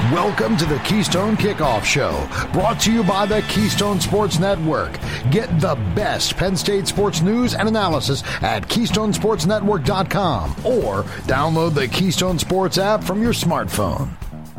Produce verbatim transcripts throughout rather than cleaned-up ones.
Welcome to the Keystone Kickoff Show, brought to you by the Keystone Sports Network. Get the best Penn State sports news and analysis at keystone sports network dot com or download the Keystone Sports app from your smartphone.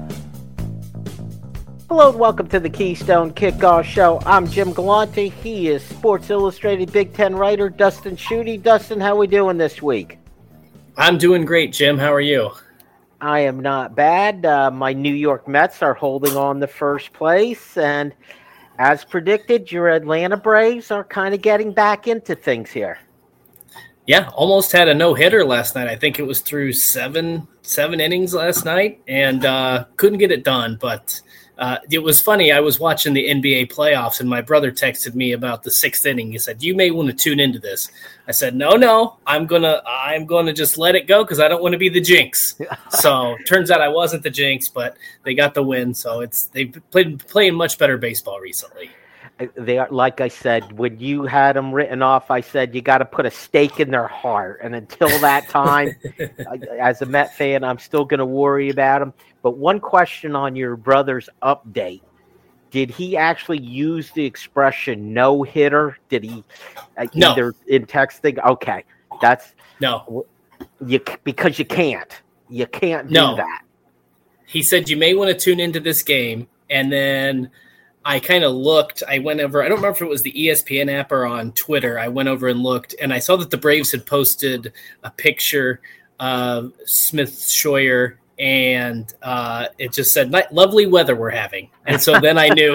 Hello and welcome to the Keystone Kickoff Show. I'm Jim Galante. He is Sports Illustrated Big Ten writer Dustin Schutte. Dustin, how are we doing this week? I'm doing great, Jim. How are you? I am not bad. Uh, my New York Mets are holding on to first place, and as predicted, your Atlanta Braves are kind of getting back into things here. Yeah, almost had a no-hitter last night. I think it was through seven seven innings last night, and uh, couldn't get it done. But uh, it was funny. I was watching the N B A playoffs, and my brother texted me about the sixth inning. He said, "You may want to tune into this." I said, "No, no, I'm gonna I'm gonna just let it go because I don't want to be the jinx." So turns out I wasn't the jinx, but they got the win. So it's they've played playing much better baseball recently. They are, like I said, when you had them written off, I said you got to put a stake in their heart. And until that time, as a Met fan, I'm still going to worry about them. But one question on your brother's update: did he actually use the expression "no hitter"? Did he uh, no. either in texting? Okay, that's no, you because you can't, you can't do no. that. He said you may want to tune into this game, and then I kind of looked. I went over. I don't remember if it was the E S P N app or on Twitter. I went over and looked, and I saw that the Braves had posted a picture of Smith Scheuer, and uh, it just said, "Lovely weather we're having." And so then I knew.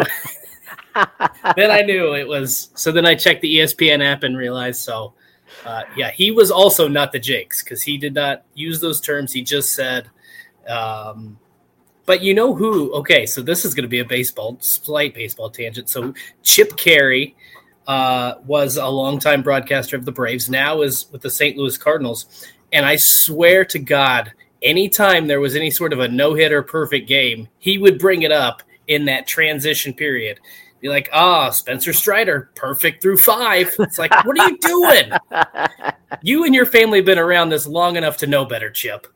then I knew it was. So then I checked the E S P N app and realized. So, uh, yeah, he was also not the jinx because he did not use those terms. He just said. Um, But you know who? Okay, so this is going to be a baseball, slight baseball tangent. So Chip Caray uh, was a longtime broadcaster of the Braves, now is with the Saint Louis Cardinals. And I swear to God, anytime there was any sort of a no-hitter perfect game, he would bring it up in that transition period. Be like, ah, oh, Spencer Strider, perfect through five. It's like, what are you doing? You and your family have been around this long enough to know better, Chip.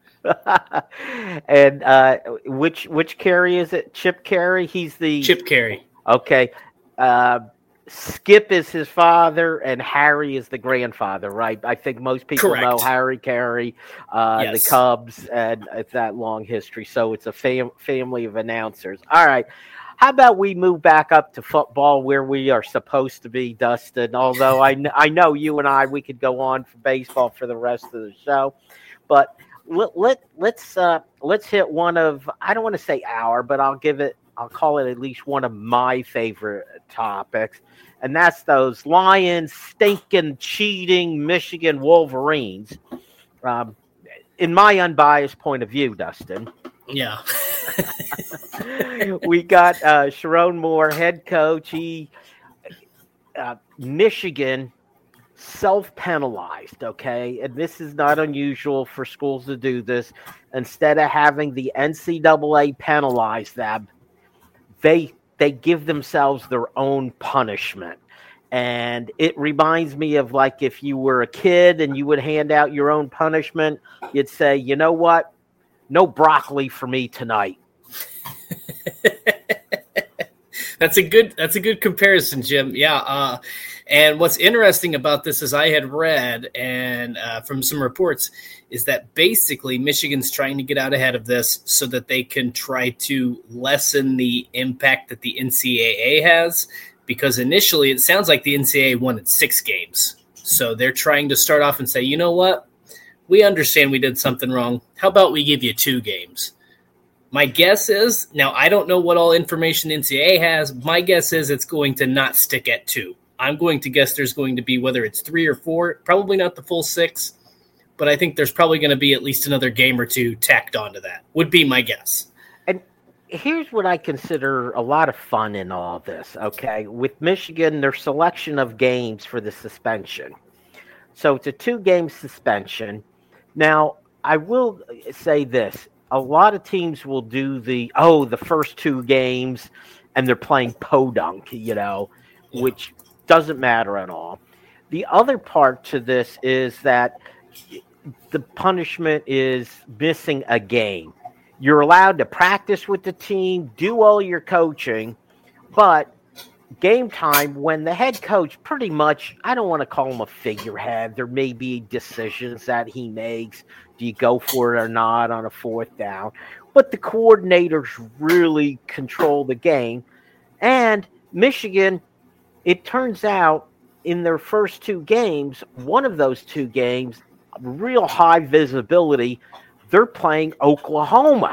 and uh, which which Caray is it? Chip Caray? He's the Chip Caray. Okay. Uh, Skip is his father, and Harry is the grandfather, right? I think most people Correct. know Harry Caray, uh, yes. the Cubs, and it's that long history. So it's a fam- family of announcers. All right. How about we move back up to football where we are supposed to be, Dustin? Although I, kn- I know you and I, we could go on for baseball for the rest of the show, but Let, let let's uh, let's hit one of, I don't want to say our, but I'll give it, I'll call it at least one of my favorite topics, and that's those Lions stinking, cheating Michigan Wolverines. Um, in my unbiased point of view, Dustin. Yeah. We got uh, Sharon Moore, head coach. He uh, Michigan. Self-penalized, okay? And this is not unusual for schools to do this. Instead of having the N C double A penalize them, they they give themselves their own punishment. And it reminds me of like if you were a kid and you would hand out your own punishment, you'd say, you know what? No broccoli for me tonight. That's a good that's a good comparison, Jim. Yeah. Uh, and what's interesting about this is I had read and uh, from some reports is that basically Michigan's trying to get out ahead of this so that they can try to lessen the impact that the N C double A has, because initially it sounds like the N C double A wanted six games. So they're trying to start off and say, you know what? We understand we did something wrong. How about we give you two games? My guess is, now I don't know what all information N C double A has. My guess is it's going to not stick at two. I'm going to guess there's going to be, whether it's three or four, probably not the full six, but I think there's probably going to be at least another game or two tacked onto that, would be my guess. And here's what I consider a lot of fun in all of this, okay? With Michigan, their selection of games for the suspension. So it's a two-game suspension. Now, I will say this. A lot of teams will do the, oh, the first two games, and they're playing podunk, you know, yeah. which doesn't matter at all. The other part to this is that the punishment is missing a game. You're allowed to practice with the team, do all your coaching, but game time, when the head coach pretty much, I don't want to call him a figurehead. There may be decisions that he makes. Do you go for it or not on a fourth down? But the coordinators really control the game. And Michigan, it turns out in their first two games, one of those two games, real high visibility, they're playing Oklahoma.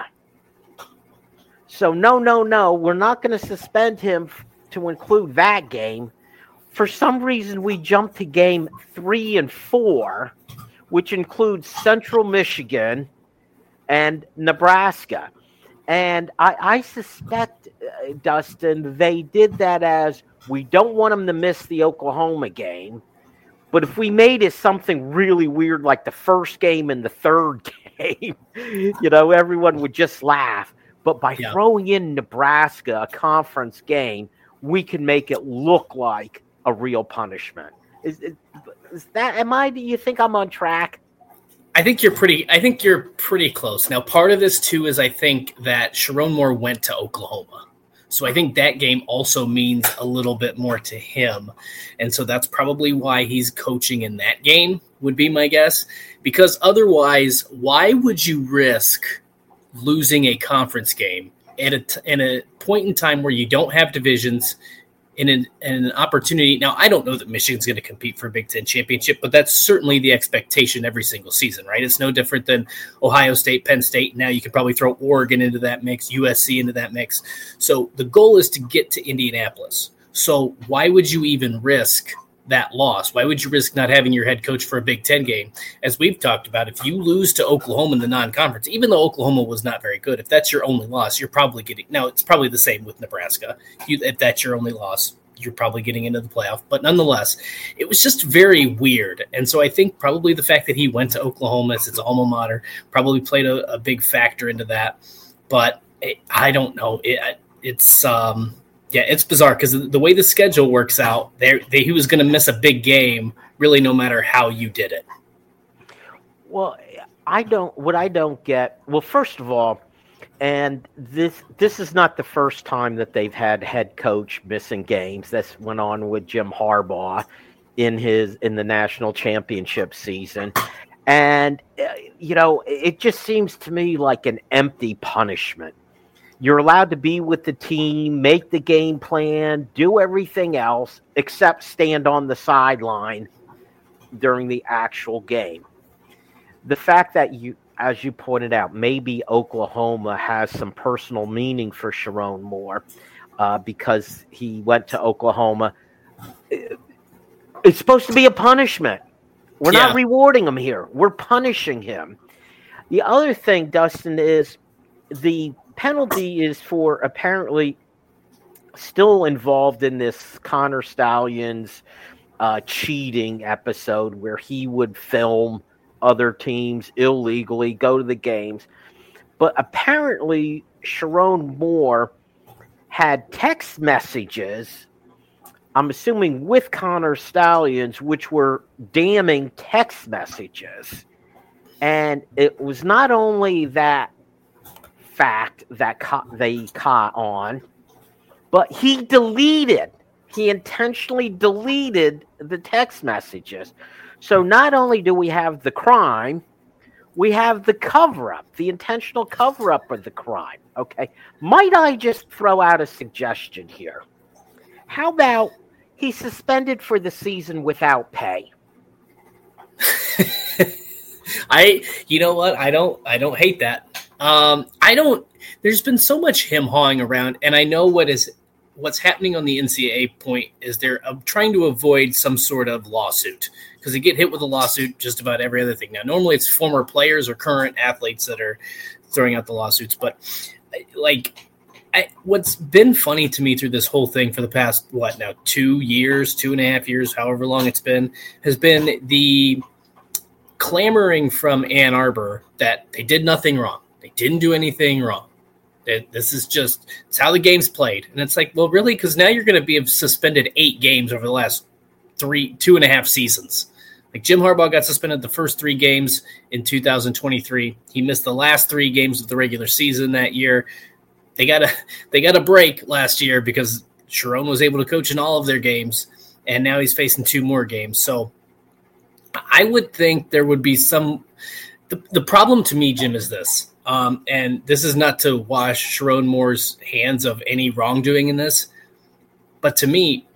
So no, no, no, we're not going to suspend him to include that game. For some reason, we jumped to game three and four, which includes Central Michigan and Nebraska. And I, I suspect, uh, Dustin, they did that as, we don't want them to miss the Oklahoma game. But if we made it something really weird, like the first game and the third game, you know, everyone would just laugh. But by yeah. throwing in Nebraska, a conference game, we can make it look like a real punishment. Is, is that, am I, do you think I'm on track? I think you're pretty, I think you're pretty close. Now, part of this too is I think that Sharon Moore went to Oklahoma. So I think that game also means a little bit more to him. And so that's probably why he's coaching in that game, would be my guess. Because otherwise, why would you risk losing a conference game at a, t- in a point in time where you don't have divisions, in an, in an opportunity? Now, I don't know that Michigan's going to compete for a Big Ten championship, but that's certainly the expectation every single season, right? It's no different than Ohio State, Penn State. Now you can probably throw Oregon into that mix, U S C into that mix. So the goal is to get to Indianapolis. So why would you even risk that loss? Why would you risk not having your head coach for a Big Ten game? As we've talked about, if you lose to Oklahoma in the non-conference, even though Oklahoma was not very good, if that's your only loss, you're probably getting – now, it's probably the same with Nebraska. You, if that's your only loss, you're probably getting into the playoff. But nonetheless, it was just very weird. And so I think probably the fact that he went to Oklahoma as its alma mater probably played a, a big factor into that. But it, I don't know. It, it's um, – Yeah, it's bizarre because the way the schedule works out, there they, he was going to miss a big game, really, no matter how you did it. Well, I don't. What I don't get. Well, first of all, and this this is not the first time that they've had head coach missing games. This went on with Jim Harbaugh in his in the national championship season, and you know, it just seems to me like an empty punishment. You're allowed to be with the team, make the game plan, do everything else except stand on the sideline during the actual game. The fact that you, as you pointed out, maybe Oklahoma has some personal meaning for Sharon Moore uh, because he went to Oklahoma. It's supposed to be a punishment. We're yeah. not rewarding him here. We're punishing him. The other thing, Dustin, is the penalty is for apparently still involved in this Connor Stalions uh, cheating episode where he would film other teams illegally, go to the games. But apparently Sharon Moore had text messages, I'm assuming with Connor Stalions, which were damning text messages. And it was not only that fact that ca- they caught on, but he deleted, he intentionally deleted the text messages. So not only do we have the crime, we have the cover-up, the intentional cover-up of the crime, okay? Might I just throw out a suggestion here? How about he's suspended for the season without pay? I, you know what? I don't, I don't hate that. Um, I don't, there's been so much him hawing around, and I know what is, what's happening on the N C double A point is they're uh, trying to avoid some sort of lawsuit because they get hit with a lawsuit just about every other thing. Now, normally it's former players or current athletes that are throwing out the lawsuits, but like I, what's been funny to me through this whole thing for the past, what now, two years, two and a half years, however long it's been, has been the clamoring from Ann Arbor that they did nothing wrong. They didn't do anything wrong. This is just, it's how the game's played. And it's like, well, really? Because now you're going to be suspended eight games over the last three, two and a half seasons. Like Jim Harbaugh got suspended the first three games in two thousand twenty-three. He missed the last three games of the regular season that year. They got a they got a break last year because Sherrone was able to coach in all of their games, and now he's facing two more games. So I would think there would be some the, – the problem to me, Jim, is this. Um, and this is not to wash Sherrone Moore's hands of any wrongdoing in this. But to me,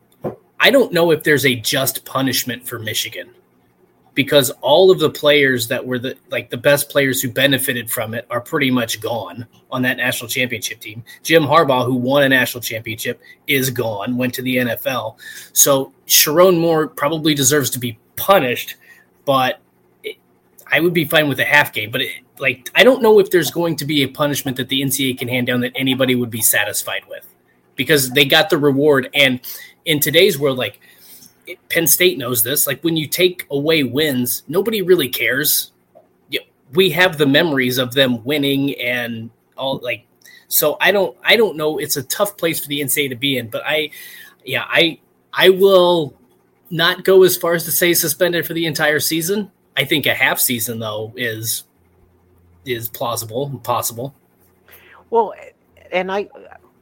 I don't know if there's a just punishment for Michigan because all of the players that were the like the best players who benefited from it are pretty much gone on that national championship team. Jim Harbaugh, who won a national championship, is gone, went to the N F L. So Sherrone Moore probably deserves to be punished, but it, I would be fine with a half game. But it, like, I don't know if there's going to be a punishment that the N C double A can hand down that anybody would be satisfied with because they got the reward. And in today's world, like Penn State knows this, like when you take away wins, nobody really cares. We have the memories of them winning and all like, so I don't, I don't know. It's a tough place for the N C double A to be in, but I, yeah, I, I will not go as far as to say suspended for the entire season. I think a half season though is, is plausible and possible. Well, and I,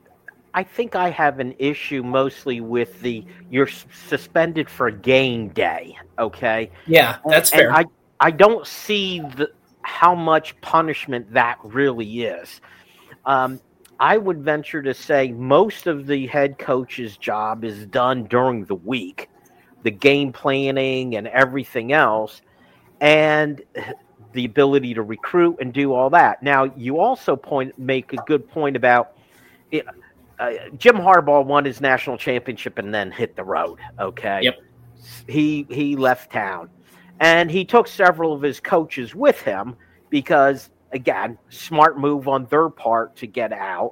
I think I have an issue mostly with the you're suspended for game day. Okay. Yeah, that's and, fair. And I, I don't see the, how much punishment that really is. Um, I would venture to say most of the head coach's job is done during the week, the game planning and everything else, and the ability to recruit and do all that. Now, you also point make a good point about it. Uh, Jim Harbaugh won his national championship and then hit the road. Okay. Yep. He he left town, and he took several of his coaches with him because, again, smart move on their part to get out.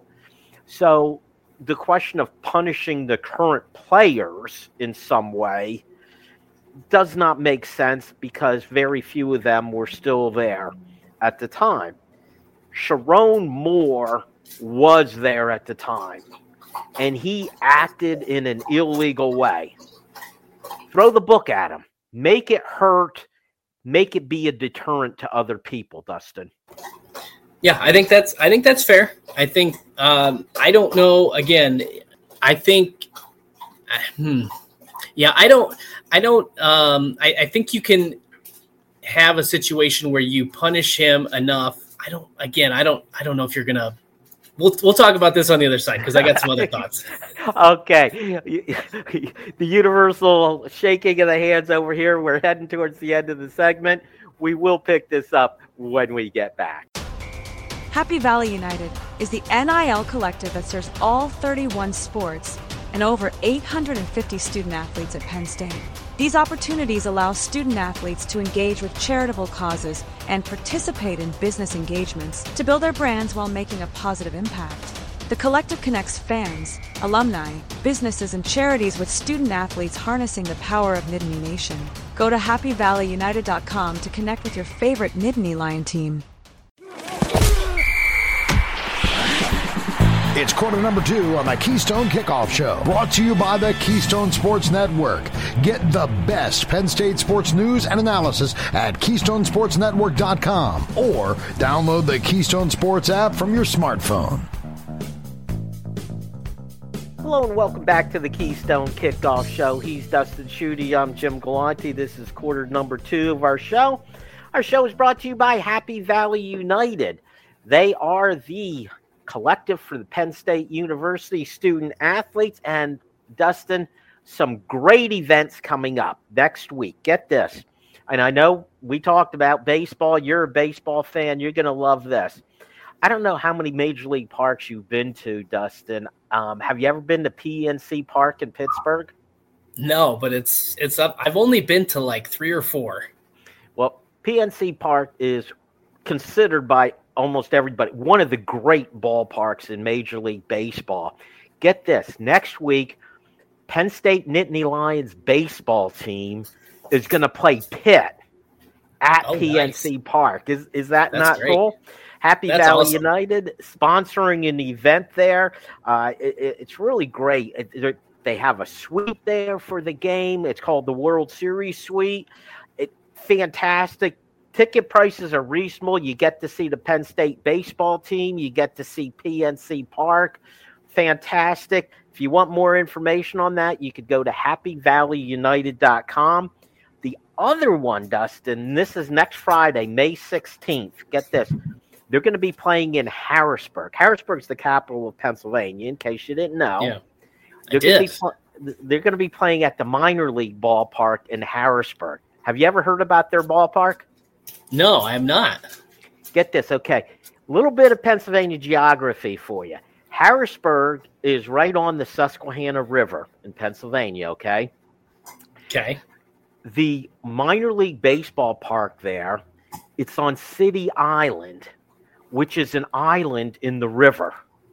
So the question of punishing the current players in some way does not make sense because very few of them were still there at the time. Sherrone Moore was there at the time, and he acted in an illegal way. Throw the book at him. Make it hurt. Make it be a deterrent to other people, Dustin. Yeah, I think that's I think that's fair. I think um, I don't know. Again, I think. Hmm, yeah, I don't. I don't. Um, I, I think you can have a situation where you punish him enough. I don't. Again, I don't. I don't know if you're gonna. We'll we'll talk about this on the other side because I got some other thoughts. Okay, the universal shaking of the hands over here. We're heading towards the end of the segment. We will pick this up when we get back. Happy Valley United is the N I L collective that serves all thirty-one sports and over eight hundred fifty student athletes at Penn State. These opportunities allow student athletes to engage with charitable causes and participate in business engagements to build their brands while making a positive impact. The collective connects fans, alumni, businesses, and charities with student athletes harnessing the power of Nittany Nation. Go to happy valley united dot com to connect with your favorite Nittany Lion team. It's quarter number two on the Keystone Kickoff Show, brought to you by the Keystone Sports Network. Get the best Penn State sports news and analysis at keystone sports network dot com or download the Keystone Sports app from your smartphone. Hello and welcome back to the Keystone Kickoff Show. He's Dustin Schutte. I'm Jim Galante. This is quarter number two of our show. Our show is brought to you by Happy Valley United. They are the collective for the Penn State University student athletes. And Dustin, some great events coming up next week. Get this. And I know we talked about baseball. You're a baseball fan. You're going to love this. I don't know how many major league parks you've been to, Dustin. Um, have you ever been to P N C Park in Pittsburgh? No, but it's it's up. I've only been to like three or four. Well, P N C Park is considered by almost everybody one of the great ballparks in Major League Baseball. Get this. Next week, Penn State Nittany Lions baseball team is going to play Pitt at oh, P N C nice. Park. Is is that That's not great. cool? Happy That's Valley awesome. United sponsoring an event there. Uh, it, it's really great. It, They have a suite there for the game. It's called the World Series Suite. It fantastic. Ticket prices are reasonable. You get to see the Penn State baseball team. You get to see P N C Park. Fantastic. If you want more information on that, you could go to happy valley united dot com. The other one, Dustin, this is next Friday, May sixteenth. Get this. They're going to be playing in Harrisburg. Harrisburg's the capital of Pennsylvania, in case you didn't know. Yeah, they're I did. Gonna be, they're going to be playing at the minor league ballpark in Harrisburg. Have you ever heard about their ballpark? No, I am not. Get this, okay. A little bit of Pennsylvania geography for you. Harrisburg is right on the Susquehanna River in Pennsylvania, okay? Okay. The minor league baseball park there, it's on City Island, which is an island in the river.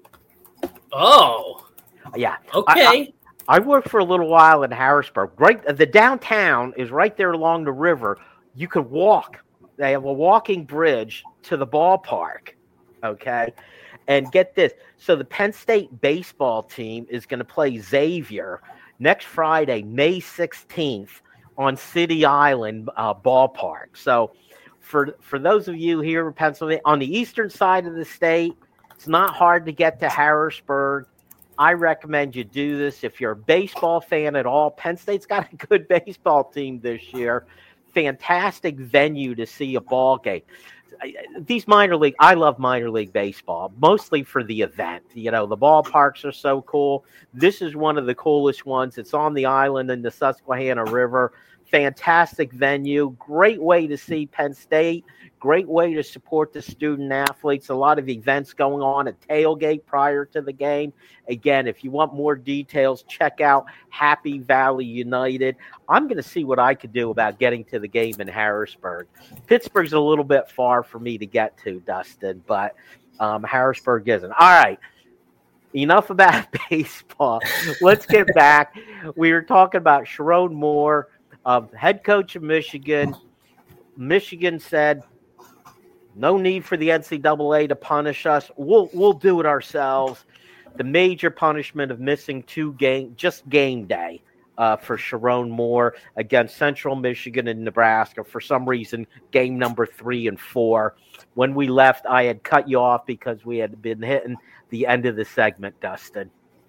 Oh. Yeah. Okay. I, I, I worked for a little while in Harrisburg. Right, the downtown is right there along the river. You could walk. They have a walking bridge to the ballpark, okay? And get this. So the Penn State baseball team is going to play Xavier next Friday, May sixteenth, on City Island uh, ballpark. So for for those of you here in Pennsylvania, on the eastern side of the state, it's not hard to get to Harrisburg. I recommend you do this. If you're a baseball fan at all, Penn State's got a good baseball team this year. Fantastic venue to see a ball game. These minor league, I love minor league baseball, mostly for the event. You know, the ballparks are so cool. This is one of the coolest ones. It's on the island in the Susquehanna River. Fantastic venue. Great way to see Penn State. Great way to support the student athletes. A lot of events going on, a tailgate prior to the game. Again, if you want more details, check out Happy Valley United. I'm going to see what I could do about getting to the game in Harrisburg. Pittsburgh's a little bit far for me to get to, Dustin, but um, Harrisburg isn't. All right. Enough about baseball. Let's get back. We were talking about Sherrone Moore, uh, head coach of Michigan. Michigan said, no need for the N C double A to punish us. We'll we'll do it ourselves. The major punishment of missing two game, just game day uh, for Sherrone Moore against Central Michigan and Nebraska. For some reason, game number three and four. When we left, I had cut you off because we had been hitting the end of the segment, Dustin.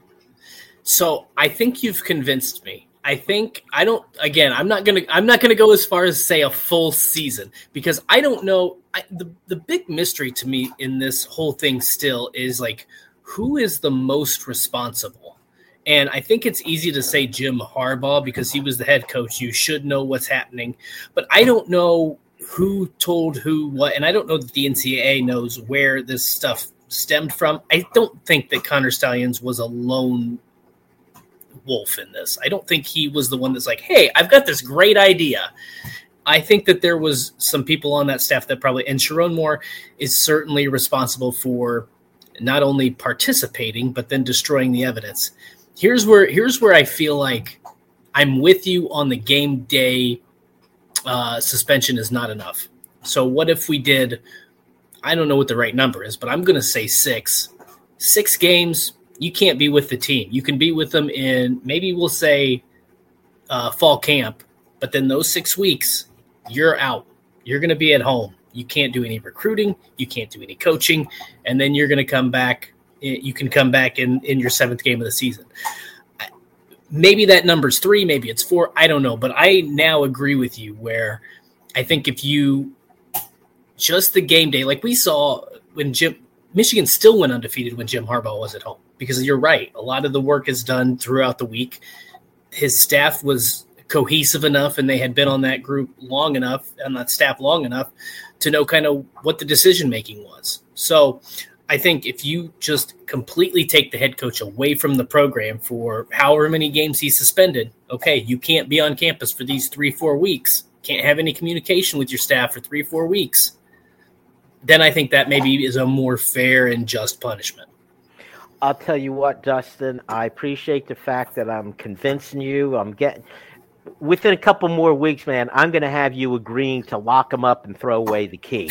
So I think you've convinced me. I think I don't. Again, I'm not gonna. I'm not gonna go as far as say a full season because I don't know. I, the the big mystery to me in this whole thing still is like who is the most responsible. And I think it's easy to say Jim Harbaugh because he was the head coach. You should know what's happening, but I don't know who told who what, and I don't know that the N C double A knows where this stuff stemmed from. I don't think that Connor Stalions was a lone wolf in this. I don't think he was the one that's like, hey, I've got this great idea. I think that there was some people on that staff that probably, and Sherrone Moore is certainly responsible for not only participating, but then destroying the evidence. Here's where, here's where I feel like I'm with you on the game day uh, suspension is not enough. So what if we did, I don't know what the right number is, but I'm going to say six, six games. You can't be with the team. You can be with them in maybe we'll say uh, fall camp, but then those six weeks, you're out. You're going to be at home. You can't do any recruiting. You can't do any coaching. And then you're going to come back. You can come back in, in your seventh game of the season. Maybe that number's three. Maybe it's four. I don't know. But I now agree with you where I think if you just the game day, like we saw when Jim Michigan still went undefeated when Jim Harbaugh was at home. Because you're right. A lot of the work is done throughout the week. His staff was cohesive enough and they had been on that group long enough and that staff long enough to know kind of what the decision-making was. So I think if you just completely take the head coach away from the program for however many games he's suspended, okay, you can't be on campus for these three, four weeks. Can't have any communication with your staff for three, four weeks. Then I think that maybe is a more fair and just punishment. I'll tell you what, Dustin, I appreciate the fact that I'm convincing you. I'm getting within a couple more weeks, man, I'm going to have you agreeing to lock him up and throw away the key.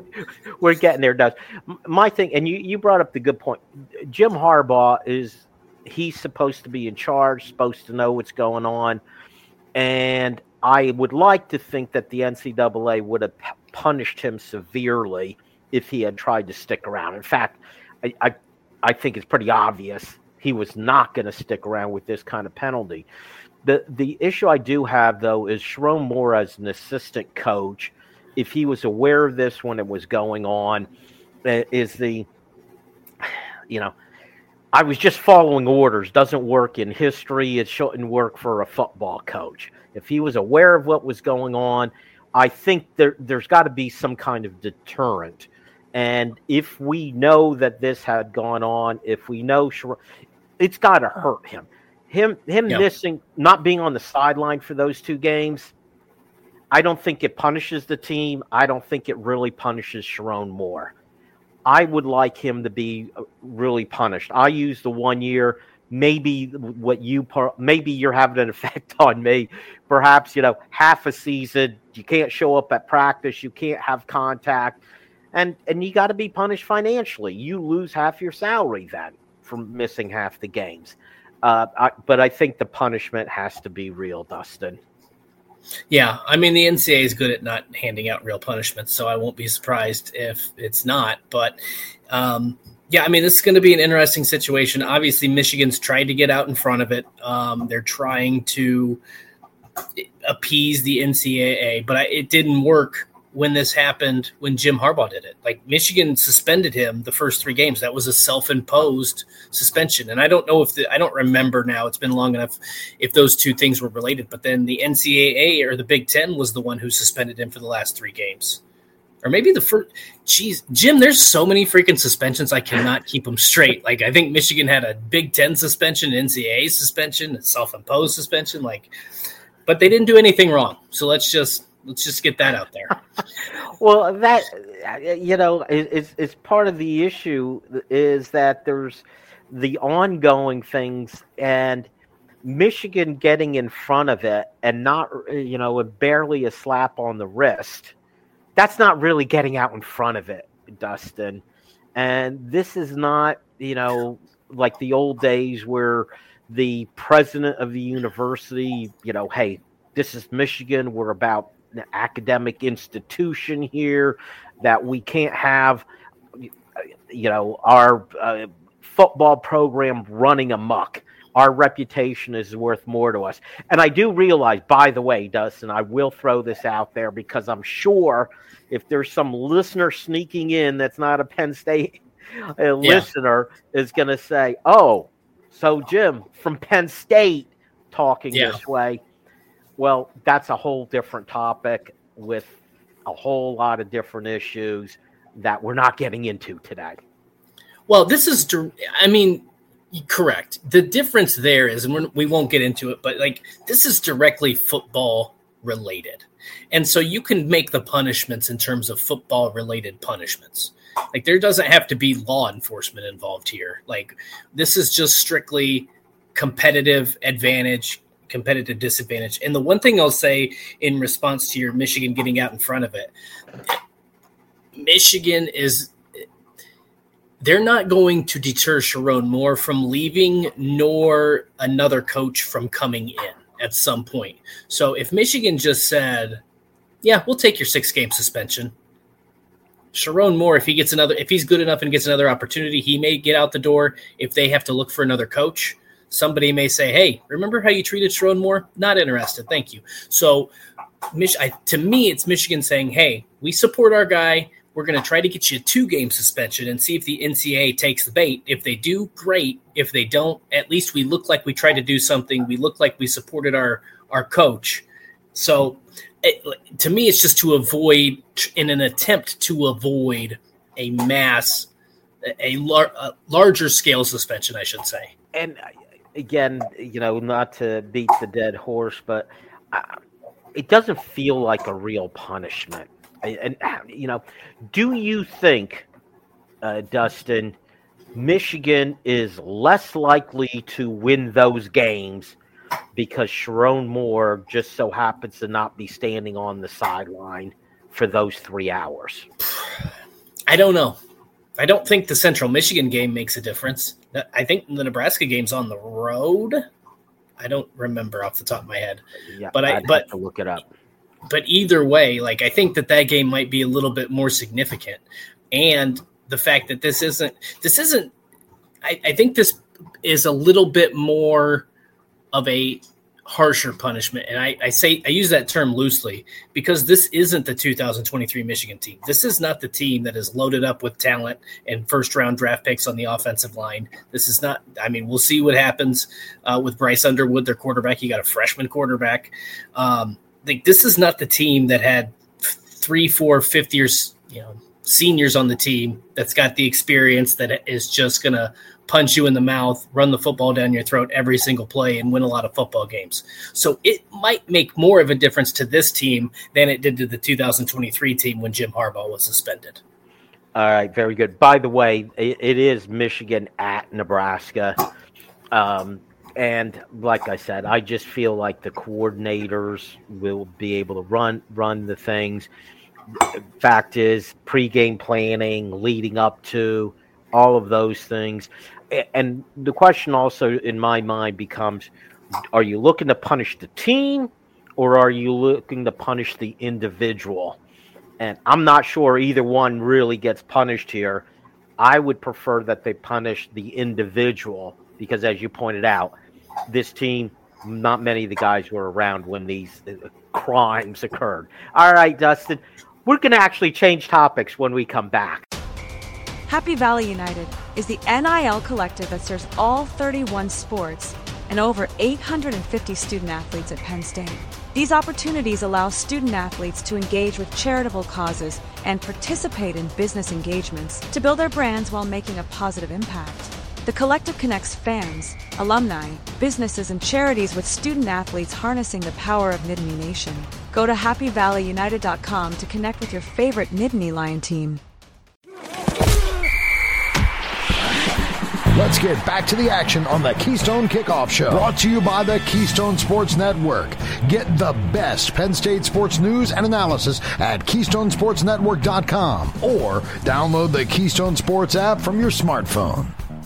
We're getting there, Dustin. My thing, and you, you brought up the good point. Jim Harbaugh is he's supposed to be in charge, supposed to know what's going on. And I would like to think that the N C double A would have p- punished him severely if he had tried to stick around. In fact, I, I, I think it's pretty obvious he was not going to stick around with this kind of penalty. The the issue I do have, though, is Sherrone Moore as an assistant coach, if he was aware of this when it was going on, is the, you know, I was just following orders. Doesn't work in history. It shouldn't work for a football coach. If he was aware of what was going on, I think there, there's got to be some kind of deterrent. And if we know that this had gone on, if we know Sherrone, it's got to hurt him. Him him yeah. missing, not being on the sideline for those two games, I don't think it punishes the team. I don't think it really punishes Sherrone Moore. I would like him to be really punished. I use the one year. Maybe what you maybe you're having an effect on me. Perhaps, you know, half a season, you can't show up at practice, you can't have contact, and and you got to be punished financially. You lose half your salary then from missing half the games. Uh, I, but I think the punishment has to be real, Dustin. Yeah, I mean, the N C double A is good at not handing out real punishments, so I won't be surprised if it's not. But, um, yeah, I mean, this is going to be an interesting situation. Obviously, Michigan's tried to get out in front of it. Um, they're trying to appease the N C double A, but I, it didn't work when this happened, when Jim Harbaugh did it. Like, Michigan suspended him the first three games. That was a self-imposed suspension. And I don't know if the, I don't remember now, it's been long enough, if those two things were related. But then the N C double A or the Big Ten was the one who suspended him for the last three games. Or maybe the first, geez, Jim, there's so many freaking suspensions, I cannot keep them straight. Like, I think Michigan had a Big Ten suspension, N C double A suspension, a self-imposed suspension, like, but they didn't do anything wrong. So let's just, Let's just get that out there. Well, that, you know, is is part of the issue is that there's the ongoing things and Michigan getting in front of it and not, you know, barely a slap on the wrist. That's not really getting out in front of it, Dustin. And this is not, you know, like the old days where the president of the university, you know, hey, this is Michigan. We're about an academic institution here, that we can't have, you know, our uh, football program running amok. Our reputation is worth more to us. And I do realize, by the way, Dustin, I will throw this out there because I'm sure if there's some listener sneaking in that's not a Penn State uh, yeah. listener is going to say, oh, so Jim from Penn State talking yeah. this way. Well, that's a whole different topic with a whole lot of different issues that we're not getting into today. Well, this is, I mean, correct. The difference there is, and we're, we won't get into it, but like this is directly football related. And so you can make the punishments in terms of football related punishments. Like there doesn't have to be law enforcement involved here. Like this is just strictly competitive advantage, competitive disadvantage. And the one thing I'll say in response to your Michigan getting out in front of it, Michigan is, they're not going to deter Sherrone Moore from leaving, nor another coach from coming in at some point. So if Michigan just said, yeah, we'll take your six game suspension, Sherrone Moore, if he gets another, if he's good enough and gets another opportunity, he may get out the door. If they have to look for another coach, somebody may say, hey, remember how you treated Sherrone Moore? Not interested. Thank you. So Mich- I, to me, it's Michigan saying, hey, we support our guy. We're going to try to get you a two-game suspension and see if the N C double A takes the bait. If they do, great. If they don't, at least we look like we tried to do something. We look like we supported our, our coach. So it, to me, it's just to avoid, in an attempt to avoid a mass, a, lar- a larger scale suspension, I should say. And again, you know, not to beat the dead horse, but uh, it doesn't feel like a real punishment. And, you know, do you think, uh, Dustin, Michigan is less likely to win those games because Sherrone Moore just so happens to not be standing on the sideline for those three hours? I don't know. I don't think the Central Michigan game makes a difference. I think the Nebraska game's on the road. I don't remember off the top of my head. Yeah, but I I'd but have to look it up. But either way, like I think that that game might be a little bit more significant, and the fact that this isn't this isn't. I, I think this is a little bit more of a harsher punishment. And I, I say I use that term loosely because this isn't the two thousand twenty-three Michigan team. This is not the team that is loaded up with talent and first round draft picks on the offensive line. This is not, I mean, we'll see what happens uh, with Bryce Underwood, their quarterback. You got a freshman quarterback. Um, like this is not the team that had three, four, fifth years, you know, seniors on the team that's got the experience that is just going to punch you in the mouth, run the football down your throat every single play, and win a lot of football games. So it might make more of a difference to this team than it did to the two thousand twenty-three team when Jim Harbaugh was suspended. All right, very good. By the way, it, it is Michigan at Nebraska. Um, and like I said, I just feel like the coordinators will be able to run run the things. Fact is, pregame planning, leading up to all of those things. And the question also in my mind becomes, are you looking to punish the team or are you looking to punish the individual? And I'm not sure either one really gets punished here. I would prefer that they punish the individual because, as you pointed out, this team, not many of the guys were around when these crimes occurred. All right, Dustin, we're going to actually change topics when we come back. Happy Valley United is the N I L collective that serves all thirty-one sports and over eight hundred fifty student athletes at Penn State. These opportunities allow student athletes to engage with charitable causes and participate in business engagements to build their brands while making a positive impact. The collective connects fans, alumni, businesses, and charities with student athletes harnessing the power of Nittany Nation. Go to happy valley united dot com to connect with your favorite Nittany Lion team. Let's get back to the action on the Keystone Kickoff Show. Brought to you by the Keystone Sports Network. Get the best Penn State sports news and analysis at keystone sports network dot com or download the Keystone Sports app from your smartphone.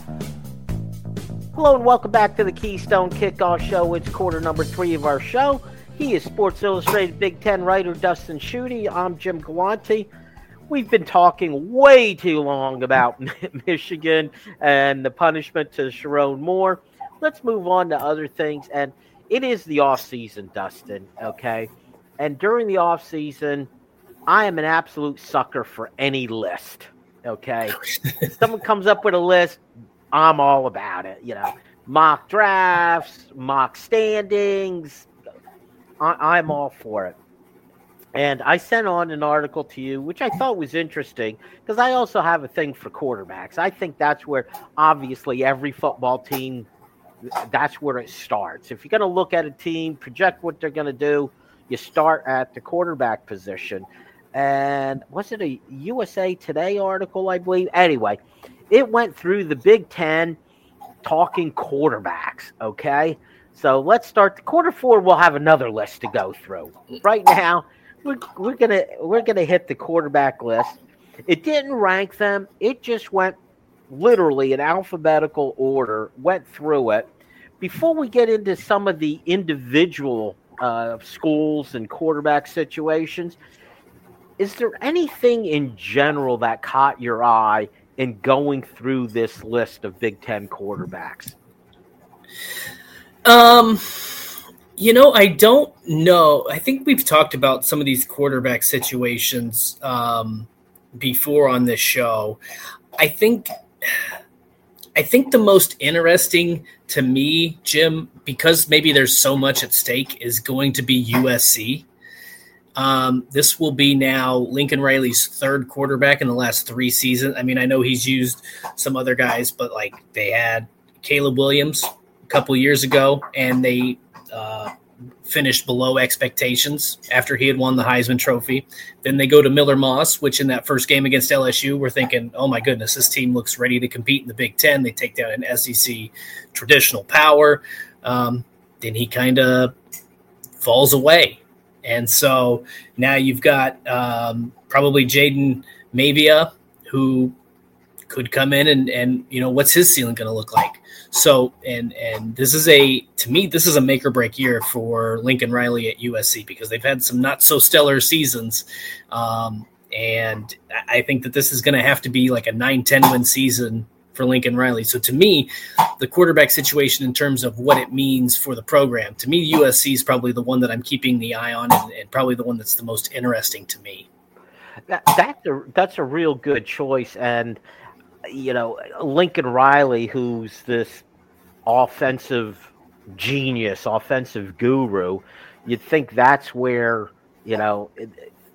Hello and welcome back to the Keystone Kickoff Show. It's quarter number three of our show. He is Sports Illustrated Big Ten writer Dustin Schutte. I'm Jim Galante. We've been talking way too long about Michigan and the punishment to Sharon Moore. Let's move on to other things. And it is the offseason, Dustin, okay? And during the offseason, I am an absolute sucker for any list, okay? If someone comes up with a list, I'm all about it. You know, mock drafts, mock standings, I- I'm all for it. And I sent on an article to you, which I thought was interesting, because I also have a thing for quarterbacks. I think that's where, obviously, every football team, that's where it starts. If you're going to look at a team, project what they're going to do, you start at the quarterback position. And was it a U S A Today article, I believe? Anyway, it went through the Big Ten talking quarterbacks, okay? So let's start. The quarter four, we'll have another list to go through. Right now, We're, we're gonna we're gonna hit the quarterback list. It didn't rank them. It just went literally in alphabetical order. Went through it. Before we get into some of the individual uh, schools and quarterback situations, is there anything in general that caught your eye in going through this list of Big Ten quarterbacks? Um. You know, I don't know. I think we've talked about some of these quarterback situations um, before on this show. I think, I think the most interesting to me, Jim, because maybe there's so much at stake, is going to be U S C. Um, this will be now Lincoln Riley's third quarterback in the last three seasons. I mean, I know he's used some other guys, but like they had Caleb Williams a couple years ago, and they Uh, finished below expectations after he had won the Heisman Trophy. Then they go to Miller Moss, which in that first game against L S U, we're thinking, oh my goodness, this team looks ready to compete in the Big Ten. They take down an S E C traditional power. Um, then he kind of falls away. And so now you've got um, probably Jaden Mavia, who could come in and, and you know, what's his ceiling going to look like? So, and and this is a, to me, this is a make or break year for Lincoln Riley at U S C because they've had some not so stellar seasons. Um, and I think that this is going to have to be like a nine ten win season for Lincoln Riley. So to me, the quarterback situation in terms of what it means for the program, to me, U S C is probably the one that I'm keeping the eye on and, and probably the one that's the most interesting to me. That, that's a that's a real good choice, and you know Lincoln Riley, who's this offensive genius, offensive guru, you'd think that's where you know it,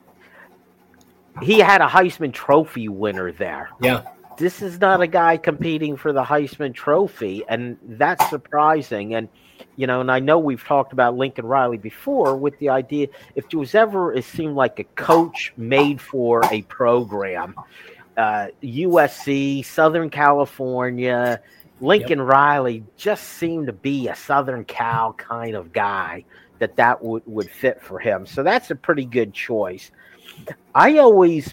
he had a Heisman Trophy winner there. Yeah, this is not a guy competing for the Heisman Trophy, and that's surprising. And you know, and I know we've talked about Lincoln Riley before with the idea if there was ever, it seemed like a coach made for a program, uh, U S C, Southern California, Lincoln yep. Riley just seemed to be a Southern Cal kind of guy that that would, would fit for him. So that's a pretty good choice. I always,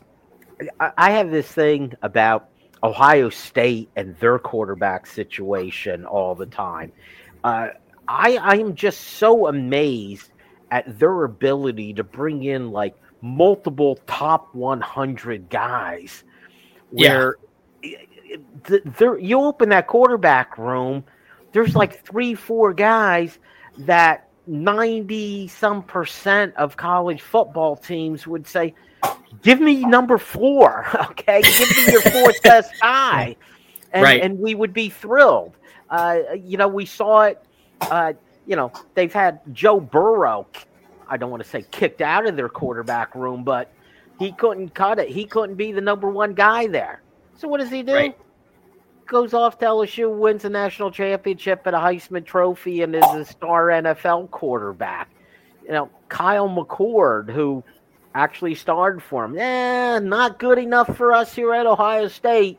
I have this thing about Ohio State and their quarterback situation all the time. Uh, I, I am just so amazed at their ability to bring in like multiple top one hundred guys where yeah. th- there, you open that quarterback room, there's like three, four guys that ninety some percent of college football teams would say, give me number four. Okay. Give me your fourth best guy. And, right. and we would be thrilled. Uh, you know, we saw it. Uh, you know, they've had Joe Burrow, I don't want to say kicked out of their quarterback room, but he couldn't cut it. He couldn't be the number one guy there. So what does he do? Right. Goes off to L S U, wins a national championship and a Heisman Trophy, and is a star N F L quarterback. You know, Kyle McCord, who actually started for him. Eh, not good enough for us here at Ohio State.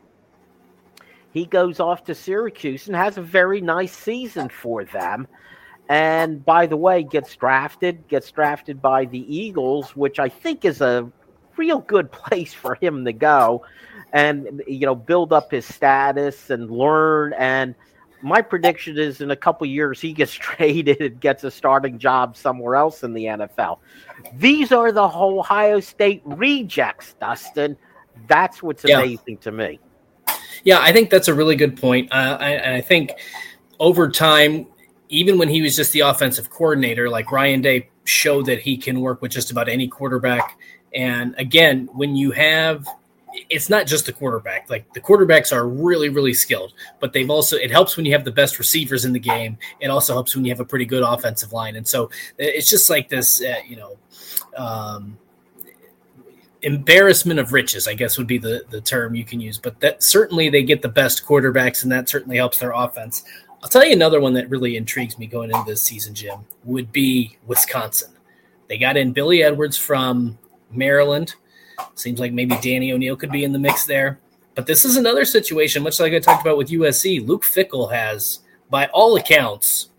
He goes off to Syracuse and has a very nice season for them. And by the way, gets drafted, gets drafted by the Eagles, which I think is a real good place for him to go and, you know, build up his status and learn. And my prediction is in a couple years, he gets traded and gets a starting job somewhere else in the N F L. These are the Ohio State rejects, Dustin. That's what's yeah. amazing to me. Yeah, I think that's a really good point. Uh, I, I think over time, even when he was just the offensive coordinator, like Ryan Day showed that he can work with just about any quarterback. And again, when you have, it's not just the quarterback. Like the quarterbacks are really, really skilled, but they've also, it helps when you have the best receivers in the game. It also helps when you have a pretty good offensive line. And so it's just like this, uh, you know, um, embarrassment of riches, I guess would be the, the term you can use, but that certainly they get the best quarterbacks and that certainly helps their offense. I'll tell you another one that really intrigues me going into this season, Jim, would be Wisconsin. They got in Billy Edwards from Maryland. Seems like maybe Danny O'Neil could be in the mix there, but this is another situation, much like I talked about with U S C. Luke Fickell has, by all accounts,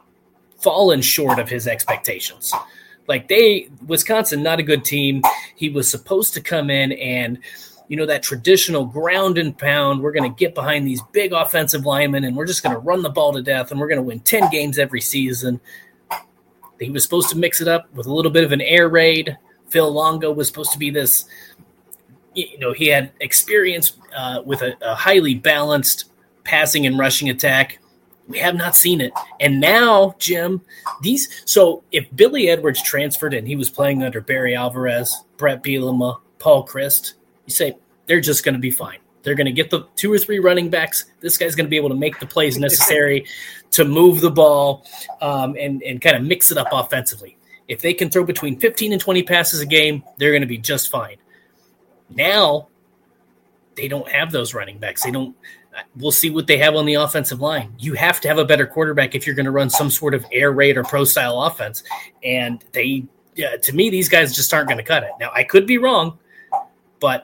fallen short of his expectations. Like they, Wisconsin, not a good team. He was supposed to come in and, you know, that traditional ground and pound. We're going to get behind these big offensive linemen and we're just going to run the ball to death and we're going to win ten games every season. He was supposed to mix it up with a little bit of an air raid. Phil Longo was supposed to be this, you know, he had experience uh, with a, a highly balanced passing and rushing attack. We have not seen it. And now, Jim, these – so if Billy Edwards transferred and he was playing under Barry Alvarez, Brett Bielema, Paul Christ, you say they're just going to be fine. They're going to get the two or three running backs. This guy's going to be able to make the plays necessary to move the ball um, and, and kind of mix it up offensively. If they can throw between fifteen and twenty passes a game, they're going to be just fine. Now, they don't have those running backs. They don't – we'll see what they have on the offensive line. You have to have a better quarterback if you're going to run some sort of air raid or pro-style offense. And they, yeah, to me, these guys just aren't going to cut it. Now, I could be wrong, but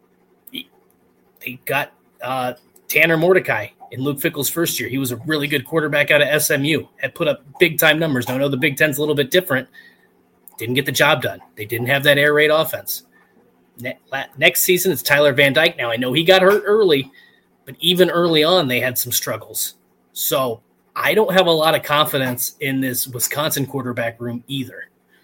they got uh, Tanner Mordecai in Luke Fickell's first year. He was a really good quarterback out of S M U, had put up big-time numbers. Now, I know the Big Ten's a little bit different. Didn't get the job done. They didn't have that air raid offense. Ne- next season, it's Tyler Van Dyke. Now, I know he got hurt early, but even early on, they had some struggles. So I don't have a lot of confidence in this Wisconsin quarterback room either.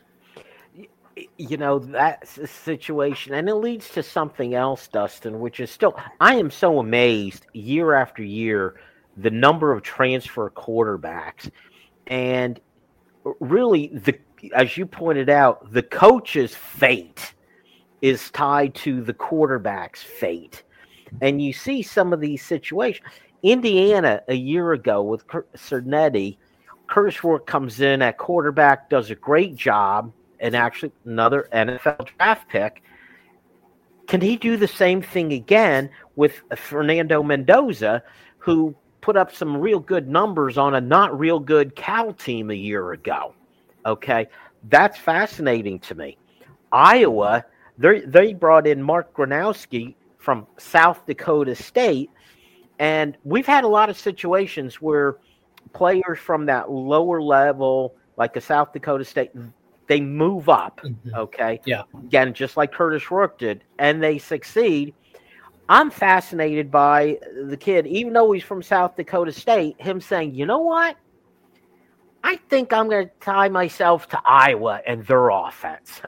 You know, that's a situation, and it leads to something else, Dustin, which is still, I am so amazed year after year, the number of transfer quarterbacks. And really, the as you pointed out, the coach's fate is tied to the quarterback's fate. And you see some of these situations. Indiana, a year ago with Cernetti, Curtis Rourke comes in at quarterback, does a great job, and actually another N F L draft pick. Can he do the same thing again with Fernando Mendoza, who put up some real good numbers on a not real good Cal team a year ago? Okay, that's fascinating to me. Iowa, they they brought in Mark Gronowski from South Dakota State, and we've had a lot of situations where players from that lower level, like a South Dakota State, they move up, mm-hmm. okay? Yeah. Again, just like Curtis Rourke did, and they succeed. I'm fascinated by the kid, even though he's from South Dakota State, him saying, you know what? I think I'm going to tie myself to Iowa and their offense,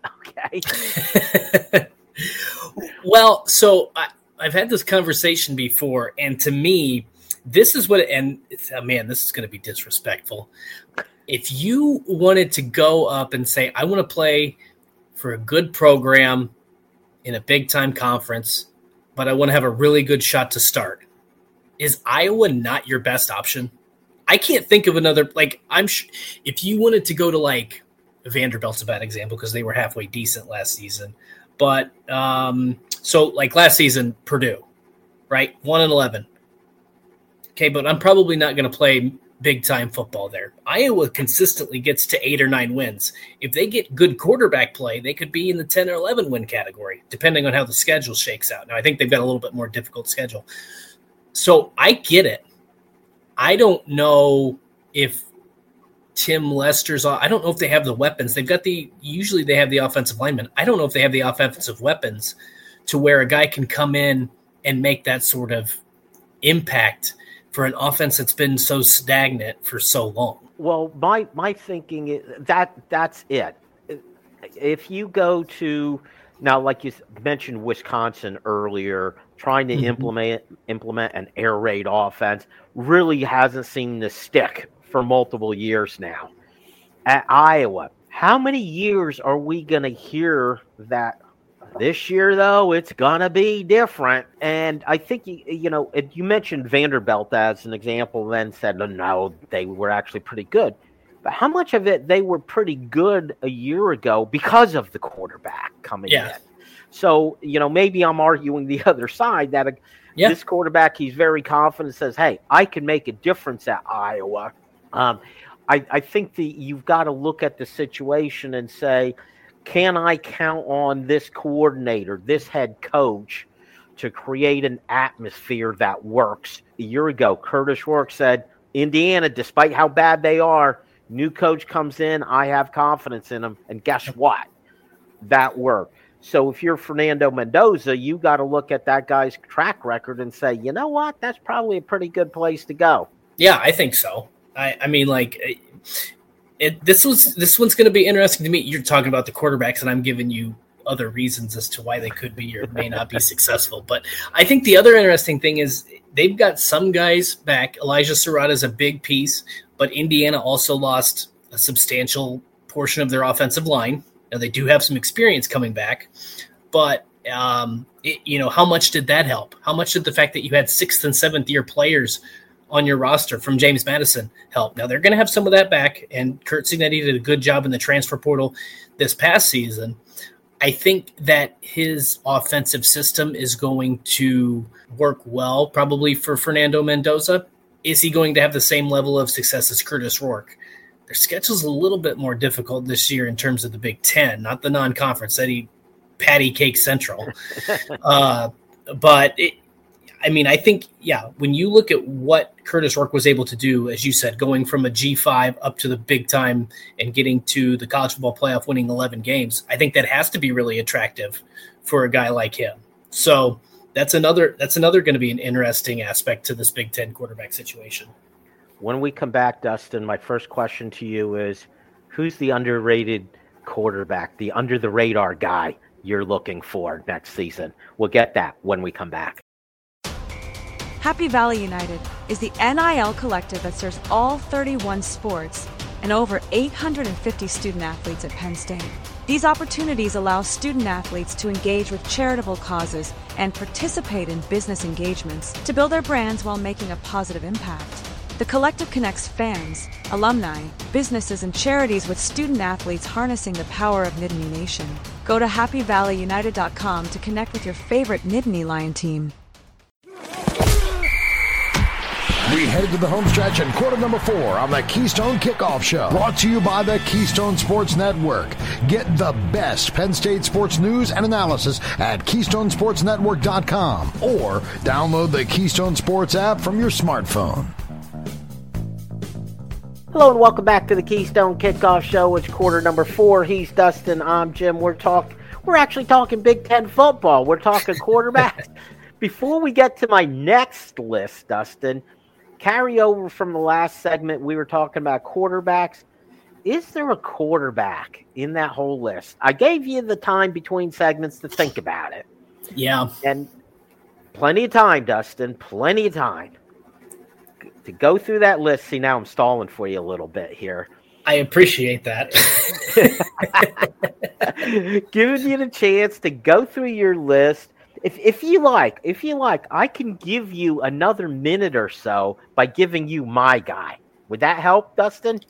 okay? Well, so I, I've had this conversation before, and to me, this is what, and oh man, this is going to be disrespectful. If you wanted to go up and say, I want to play for a good program in a big-time conference, but I want to have a really good shot to start, is Iowa not your best option? I can't think of another, like, I'm sh- if you wanted to go to, like, Vanderbilt's a bad example because they were halfway decent last season. But, um, so, like, last season, Purdue, right? one and eleven. Okay, but I'm probably not going to play big-time football there. Iowa consistently gets to eight or nine wins. If they get good quarterback play, they could be in the ten or eleven win category, depending on how the schedule shakes out. Now, I think they've got a little bit more difficult schedule. So I get it. I don't know if Tim Lester's – I don't know if they have the weapons. They've got the – usually they have the offensive linemen. I don't know if they have the offensive weapons to where a guy can come in and make that sort of impact for an offense that's been so stagnant for so long. Well, my my thinking is that that's it. If you go to now, like you mentioned, Wisconsin earlier, trying to mm-hmm. implement implement an air raid offense really hasn't seemed to stick for multiple years now. At Iowa, how many years are we going to hear that? This year, though, it's going to be different. And I think, you, you know, you mentioned Vanderbilt as an example, then said, no, they were actually pretty good. But how much of it they were pretty good a year ago because of the quarterback coming yeah. in? So, you know, maybe I'm arguing the other side that a, yeah. this quarterback, he's very confident, says, hey, I can make a difference at Iowa. Um, I, I think that you've got to look at the situation and say, can I count on this coordinator, this head coach, to create an atmosphere that works? A year ago, Curtis Rourke said, Indiana, despite how bad they are, new coach comes in, I have confidence in him. And guess what? That worked. So if you're Fernando Mendoza, you got to look at that guy's track record and say, you know what? That's probably a pretty good place to go. Yeah, I think so. I, I mean, like – It, this was this one's going to be interesting to me. You're talking about the quarterbacks, and I'm giving you other reasons as to why they could be or may not be successful. But I think the other interesting thing is they've got some guys back. Elijah Serrata is a big piece, but Indiana also lost a substantial portion of their offensive line. Now they do have some experience coming back, but um, it, you know, how much did that help? How much did the fact that you had sixth and seventh year players on your roster from James Madison help? Now they're going to have some of that back, and Curt Cignetti did a good job in the transfer portal this past season. I think that his offensive system is going to work well, probably for Fernando Mendoza. Is he going to have the same level of success as Curtis Rourke? Their schedule's a little bit more difficult this year in terms of the Big Ten, not the non-conference, that he patty cake central. uh, but it, I mean, I think, yeah, when you look at what Curtis Rourke was able to do, as you said, going from a G five up to the big time and getting to the college football playoff, winning eleven games, I think that has to be really attractive for a guy like him. So that's another that's another going to be an interesting aspect to this Big Ten quarterback situation. When we come back, Dustin, my first question to you is, who's the underrated quarterback, the under-the-radar guy you're looking for next season? We'll get that when we come back. Happy Valley United is the N I L collective that serves all thirty-one sports and over eight hundred fifty student athletes at Penn State. These opportunities allow student athletes to engage with charitable causes and participate in business engagements to build their brands while making a positive impact. The collective connects fans, alumni, businesses, and charities with student athletes harnessing the power of Nittany Nation. Go to happy valley united dot com to connect with your favorite Nittany Lion team. We head to the home stretch and quarter number four on the Keystone Kickoff Show. Brought to you by the Keystone Sports Network. Get the best Penn State sports news and analysis at keystone sports network dot com or download the Keystone Sports app from your smartphone. Hello and welcome back to the Keystone Kickoff Show. It's quarter number four. He's Dustin. I'm Jim. We're talk. We're actually talking Big Ten football. We're talking quarterbacks. Before we get to my next list, Dustin, carry over from the last segment, we were talking about quarterbacks. Is there a quarterback in that whole list? I gave you the time between segments to think about it. Yeah. And plenty of time, Dustin, plenty of time to go through that list. See, now I'm stalling for you a little bit here. I appreciate that. Giving you the chance to go through your list. If if you like, if you like, I can give you another minute or so by giving you my guy. Would that help, Dustin?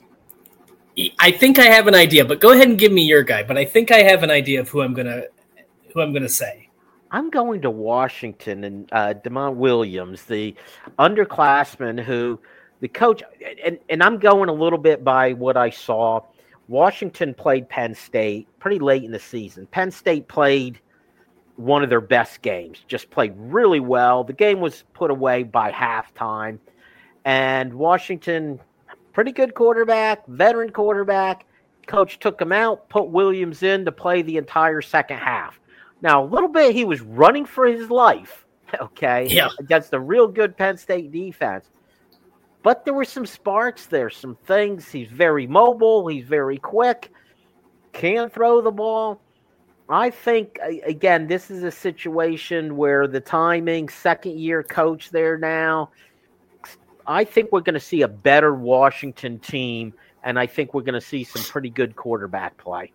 I think I have an idea, but go ahead and give me your guy. But I think I have an idea of who I'm gonna who I'm gonna say. I'm going to Washington and uh, Demont Williams, the underclassman who the coach, and, and I'm going a little bit by what I saw. Washington played Penn State pretty late in the season. Penn State played one of their best games, just played really well. The game was put away by halftime. And Washington, pretty good quarterback, veteran quarterback. Coach took him out, put Williams in to play the entire second half. Now, a little bit, he was running for his life, okay, yeah, against a real good Penn State defense. But there were some sparks there, some things. He's very mobile. He's very quick. Can throw the ball. I think, again, this is a situation where the timing, second-year coach there now, I think we're going to see a better Washington team, and I think we're going to see some pretty good quarterback play.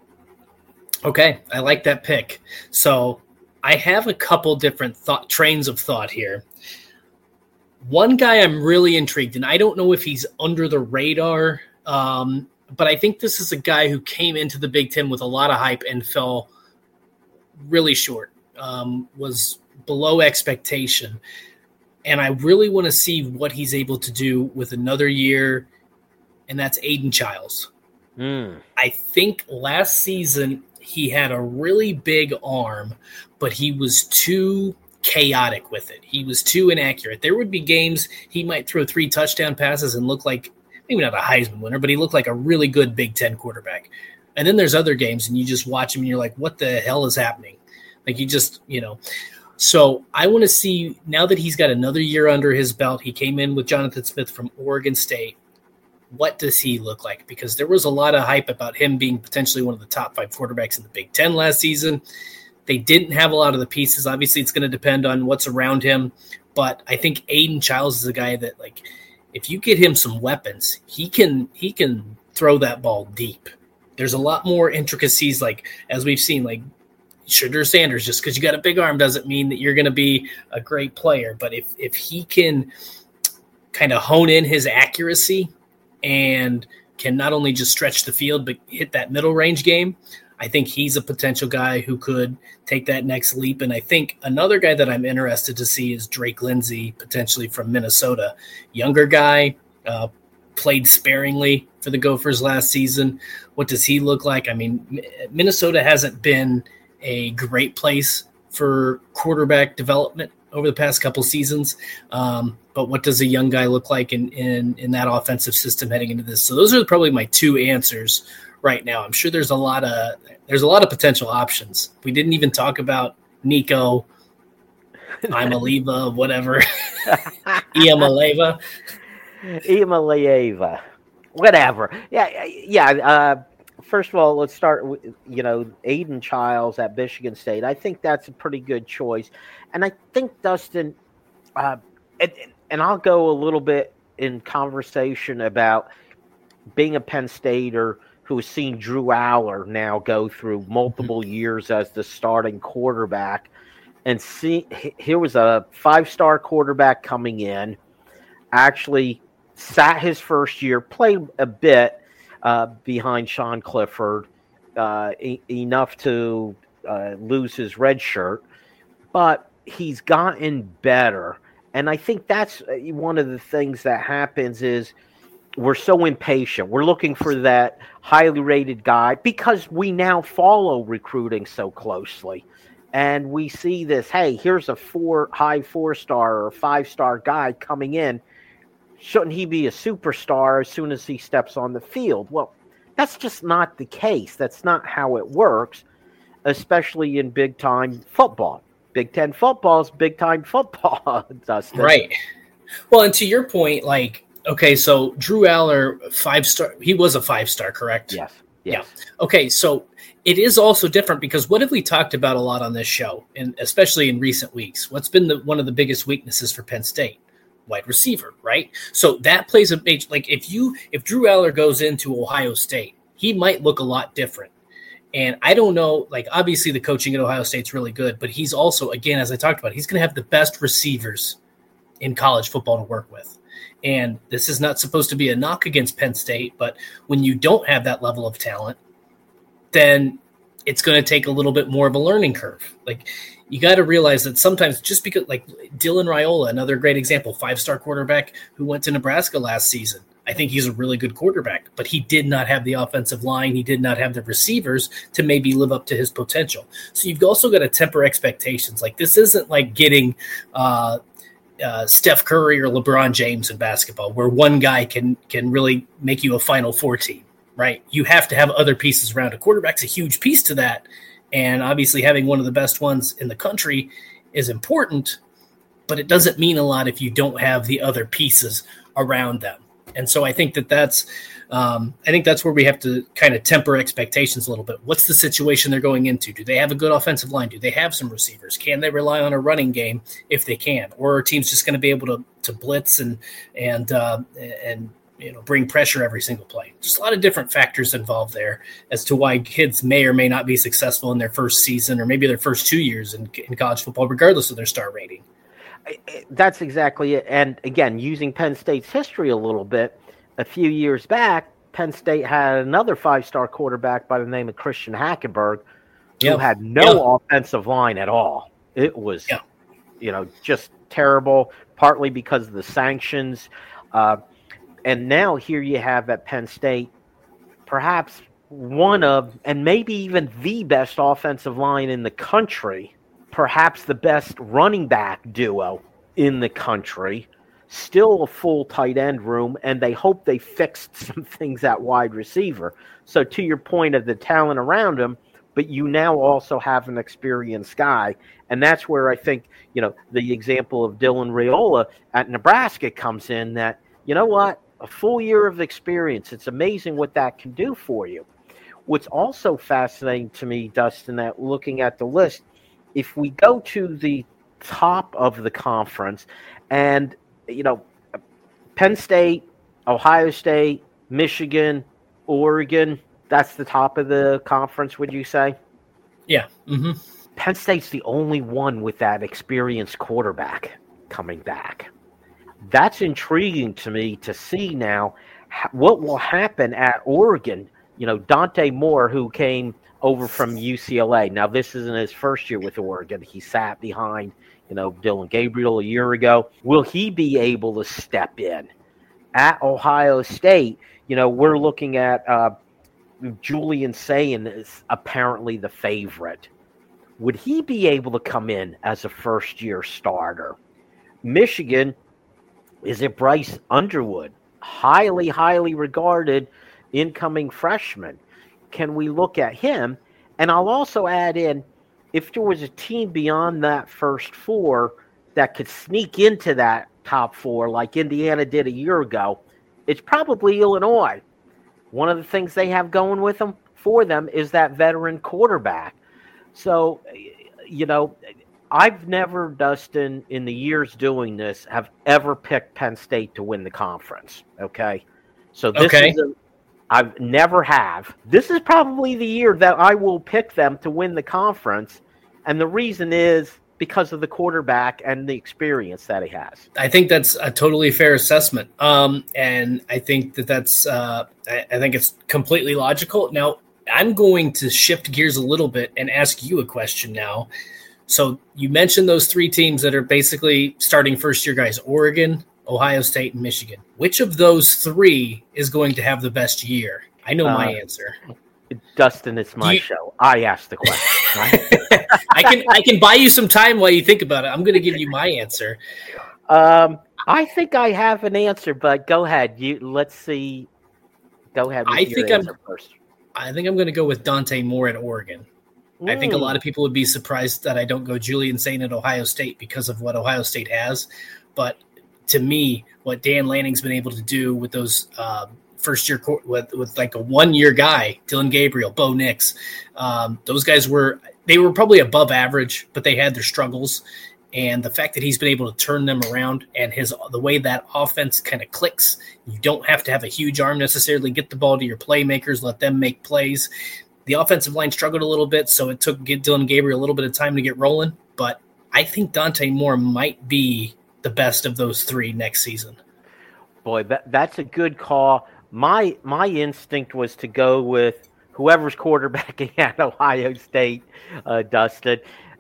Okay, I like that pick. So I have a couple different thought trains of thought here. One guy I'm really intrigued, and I don't know if he's under the radar, um, but I think this is a guy who came into the Big Ten with a lot of hype and fell really short, um, was below expectation. And I really want to see what he's able to do with another year, and that's Aiden Childs. Mm. I think last season he had a really big arm, but he was too chaotic with it. He was too inaccurate. There would be games he might throw three touchdown passes and look like, maybe not a Heisman winner, but he looked like a really good Big Ten quarterback. And then there's other games and you just watch him and you're like, what the hell is happening? Like you just, you know. So I want to see, now that he's got another year under his belt, he came in with Jonathan Smith from Oregon State. What does he look like? Because there was a lot of hype about him being potentially one of the top five quarterbacks in the Big Ten last season. They didn't have a lot of the pieces. Obviously, it's going to depend on what's around him. But I think Aiden Childs is a guy that, like, if you get him some weapons, he can he can throw that ball deep. There's a lot more intricacies, like, as we've seen, like, Shedeur Sanders, just because you got a big arm doesn't mean that you're going to be a great player. But if if he can kind of hone in his accuracy and can not only just stretch the field but hit that middle range game, I think he's a potential guy who could take that next leap. And I think another guy that I'm interested to see is Drake Lindsey, potentially from Minnesota. Younger guy, uh, played sparingly for the Gophers last season. What does he look like? I mean, Minnesota hasn't been a great place for quarterback development over the past couple seasons. Um, but what does a young guy look like in, in, in that offensive system heading into this? So those are probably my two answers right now. I'm sure there's a lot of, there's a lot of potential options. We didn't even talk about Nico Imaleva, whatever. Iamaleava. Iamaleava. Whatever. Yeah, yeah. Uh, first of all, let's start with, you know, Aiden Childs at Michigan State. I think that's a pretty good choice. And I think, Dustin, uh, and, and I'll go a little bit in conversation about being a Penn Stater who has seen Drew Aller now go through multiple years as the starting quarterback. And see, here was a five-star quarterback coming in, actually sat his first year, played a bit uh, behind Sean Clifford, uh, e- enough to uh, lose his red shirt, but he's gotten better. And I think that's one of the things that happens is we're so impatient. We're looking for that highly rated guy because we now follow recruiting so closely. And we see this, hey, here's a four high four-star or five-star guy coming in. Shouldn't he be a superstar as soon as he steps on the field? Well, that's just not the case. That's not how it works, especially in big-time football. Big Ten football is big-time football, Dustin. Right. Well, and to your point, like, okay, so Drew Aller, five-star, he was a five-star, correct? Yes. Yes. Yeah. Okay, so it is also different because what have we talked about a lot on this show, and especially in recent weeks? What's been the, one of the biggest weaknesses for Penn State? Wide receiver, right? So that plays a major, like if you, if Drew Aller goes into Ohio State, he might look a lot different. And I don't know, like obviously the coaching at Ohio State's really good, but he's also, again, as I talked about, he's going to have the best receivers in college football to work with. And this is not supposed to be a knock against Penn State, but when you don't have that level of talent, then it's going to take a little bit more of a learning curve. Like you got to realize that sometimes just because, like Dylan Raiola, another great example, five-star quarterback who went to Nebraska last season. I think he's a really good quarterback, but he did not have the offensive line. He did not have the receivers to maybe live up to his potential. So you've also got to temper expectations. Like this isn't like getting uh, uh, Steph Curry or LeBron James in basketball, where one guy can can really make you a Final Four team, right? You have to have other pieces around. A quarterback's a huge piece to that, and obviously having one of the best ones in the country is important, but it doesn't mean a lot if you don't have the other pieces around them. And so I think that that's, um, I think that's where we have to kind of temper expectations a little bit. What's the situation they're going into? Do they have a good offensive line? Do they have some receivers? Can they rely on a running game if they can? Or are teams just going to be able to to blitz and and uh, and you know bring pressure every single play? Just a lot of different factors involved there as to why kids may or may not be successful in their first season or maybe their first two years in, in college football, regardless of their star rating. That's exactly it. And again, using Penn State's history a little bit, a few years back, Penn State had another five-star quarterback by the name of Christian Hackenberg who yep. had no yep. offensive line at all. It was, yep. you know, just terrible, partly because of the sanctions. Uh, and now here you have at Penn State perhaps one of, and maybe even the best offensive line in the country, perhaps the best running back duo in the country, still a full tight end room, and they hope they fixed some things at wide receiver. So to your point of the talent around him, but you now also have an experienced guy, and that's where I think, you know, the example of Dylan Raiola at Nebraska comes in that, you know what, a full year of experience, it's amazing what that can do for you. What's also fascinating to me, Dustin, that looking at the list, if we go to the top of the conference and, you know, Penn State, Ohio State, Michigan, Oregon, that's the top of the conference, would you say? Yeah. Mm-hmm. Penn State's the only one with that experienced quarterback coming back. That's intriguing to me to see now what will happen at Oregon. You know, Dante Moore, who came over from U C L A. Now, this isn't his first year with Oregon. He sat behind, you know, Dylan Gabriel a year ago. Will he be able to step in? At Ohio State, you know, we're looking at uh, Julian Sayin is apparently the favorite. Would he be able to come in as a first-year starter? Michigan, is it Bryce Underwood? Highly, highly regarded incoming freshman. Can we look at him? And I'll also add in, if there was a team beyond that first four that could sneak into that top four like Indiana did a year ago, it's probably Illinois. One of the things they have going with them for them is that veteran quarterback. So, you know, I've never, Dustin, in the years doing this, have ever picked Penn State to win the conference. Okay. So this okay. is a, I've never have. This is probably the year that I will pick them to win the conference. And the reason is because of the quarterback and the experience that he has. I think that's a totally fair assessment. Um, and I think that that's, uh, I, I think it's completely logical. Now, I'm going to shift gears a little bit and ask you a question now. So you mentioned those three teams that are basically starting first-year guys, Oregon, Ohio State, and Michigan. Which of those three is going to have the best year? I know my uh, answer. Dustin, it's my you, show. I asked the question. Right? I can I can buy you some time while you think about it. I'm going to give you my answer. Um, I think I have an answer, but go ahead. You let's see. Go ahead. With I your think answer I'm first. I think I'm going to go with Dante Moore at Oregon. Mm. I think a lot of people would be surprised that I don't go Julian Saint at Ohio State because of what Ohio State has. But to me, what Dan Lanning's been able to do with those uh, first-year with, with like a one-year guy, Dylan Gabriel, Bo Nix, um, those guys were they were probably above average, but they had their struggles. And the fact that he's been able to turn them around and his the way that offense kind of clicks, you don't have to have a huge arm necessarily. Get the ball to your playmakers, let them make plays. The offensive line struggled a little bit, so it took Dylan Gabriel a little bit of time to get rolling. But I think Dante Moore might be the best of those three next season. Boy, that, that's a good call. My my instinct was to go with whoever's quarterbacking at Ohio State, uh, Dustin.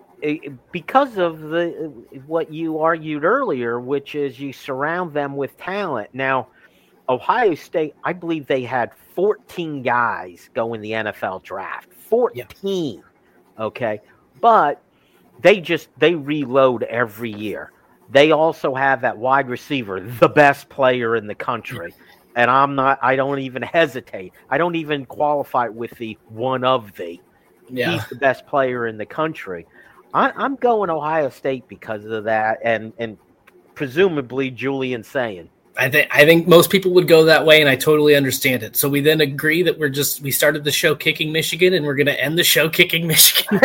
Because of the what you argued earlier, which is you surround them with talent. Now, Ohio State, I believe they had fourteen guys go in the N F L draft. fourteen, yeah. Okay? But they just, they reload every year. They also have that wide receiver, the best player in the country. And I'm not, I don't even hesitate. I don't even qualify with the one of the. Yeah. He's the best player in the country. I, I'm going Ohio State because of that, and and presumably Julian Saint. I think I think most people would go that way, and I totally understand it. So we then agree that we're just we started the show kicking Michigan, and we're going to end the show kicking Michigan.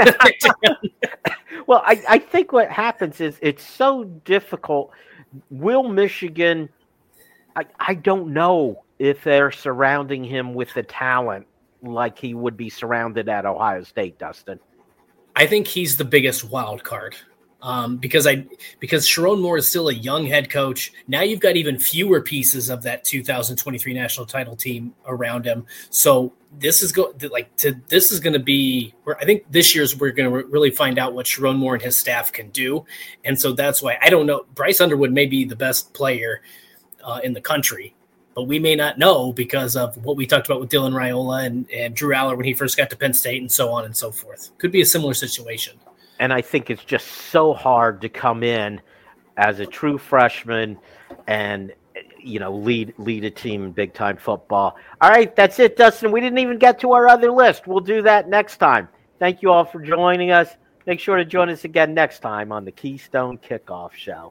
Well, I, I think what happens is it's so difficult. Will Michigan? I I don't know if they're surrounding him with the talent like he would be surrounded at Ohio State, Dustin. I think he's the biggest wild card um, because I because Sharon Moore is still a young head coach. Now you've got even fewer pieces of that two thousand twenty-three national title team around him. So this is go like to this is going to be where I think this year's we're going to re- really find out what Sharon Moore and his staff can do. And so that's why I don't know. Bryce Underwood may be the best player uh, in the country, but we may not know because of what we talked about with Dylan Raiola and, and Drew Aller when he first got to Penn State and so on and so forth. Could be a similar situation. And I think it's just so hard to come in as a true freshman and, you know, lead lead a team in big-time football. All right, that's it, Dustin. We didn't even get to our other list. We'll do that next time. Thank you all for joining us. Make sure to join us again next time on the Keystone Kickoff Show.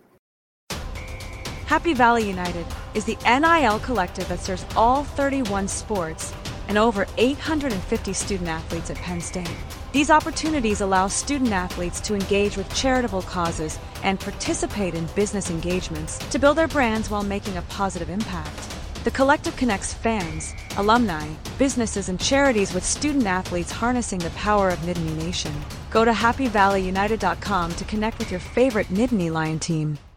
Happy Valley United is the N I L collective that serves all thirty-one sports and over eight hundred fifty student athletes at Penn State. These opportunities allow student athletes to engage with charitable causes and participate in business engagements to build their brands while making a positive impact. The collective connects fans, alumni, businesses, and charities with student athletes harnessing the power of Nittany Nation. Go to happy valley united dot com to connect with your favorite Nittany Lion team.